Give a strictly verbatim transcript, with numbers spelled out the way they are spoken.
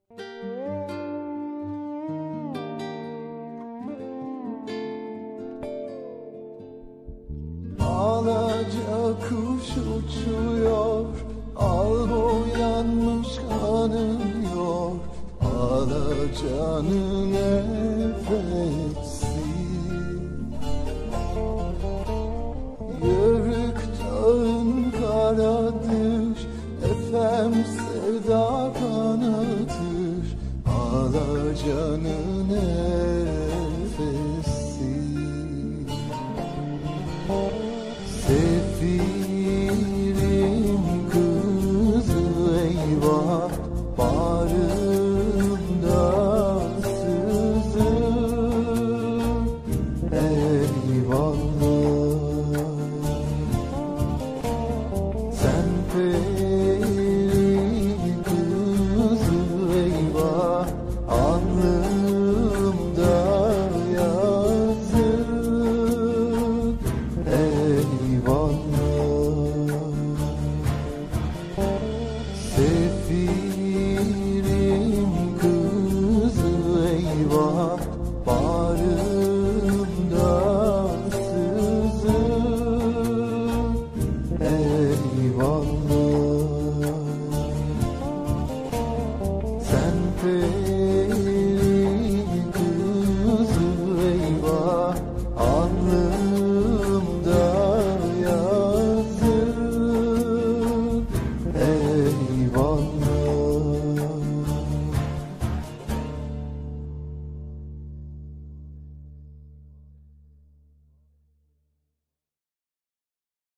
Alaca kuş uçuyor, al boyanmış kanıyor, Alacanın nefesi. Yörük dağın karadır, efem sevda kanadır, Alacanın nefesi. Sefirim kızı eyvah, bağrı